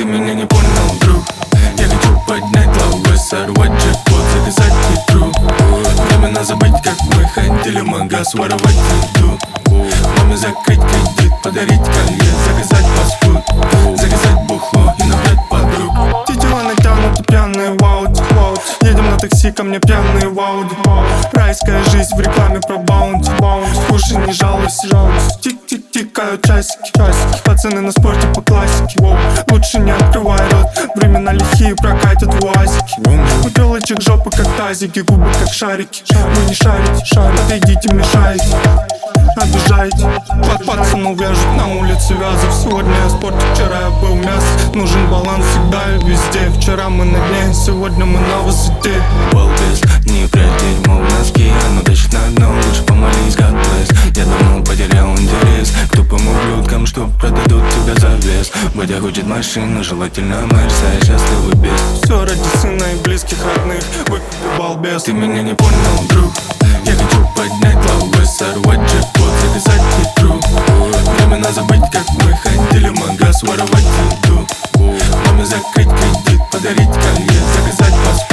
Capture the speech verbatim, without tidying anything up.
Ты меня не понял, друг. Я хочу поднять лавы, сорвать джекпот, заказать ветру. Временно забыть, как мы ходили в магаз, воровать еду. Маме закрыть кредит, подарить колье, заказать фастфуд, заказать бухло и набрать подруг. Тетива натянуты, пьяные в ауте. Едем на такси, ко мне пьяные в ауди. Райская жизнь в рекламе про баунти. Кушай, не жалуйся. Тик-тик, тикают часики. Пацаны на спорте по классике. Лучше не открывай рот, времена лихие прокатят в уазике. У телочек жопы как тазики, губы как шарики. Вы не шарите, отойдите, мешаете, обижаете. Под пацанов вяжут на улице вязов. Сегодня я спорт, вчера я был мяс. Нужен баланс всегда и везде. Вчера мы на дне, сегодня мы на высоте. Балбес, не прячь дерьмо в носки, оно тащит на дно, лучше помолись, God bless. Я давно потерял интерес к тупым ублюдкам, что продадут тебя за вес. Батя хочет машину, желательно Мерс, а я счастливый без. Все ради сына и близких родных, выкупи балбес. Ты меня не понял, друг. Я хочу поднять лавы, сорвать джекпот, заказать ветру. Временно забыть, как мы ходили в магаз, воровать еду. Маме закрыть кредит, подарить колье, заказать паспорт.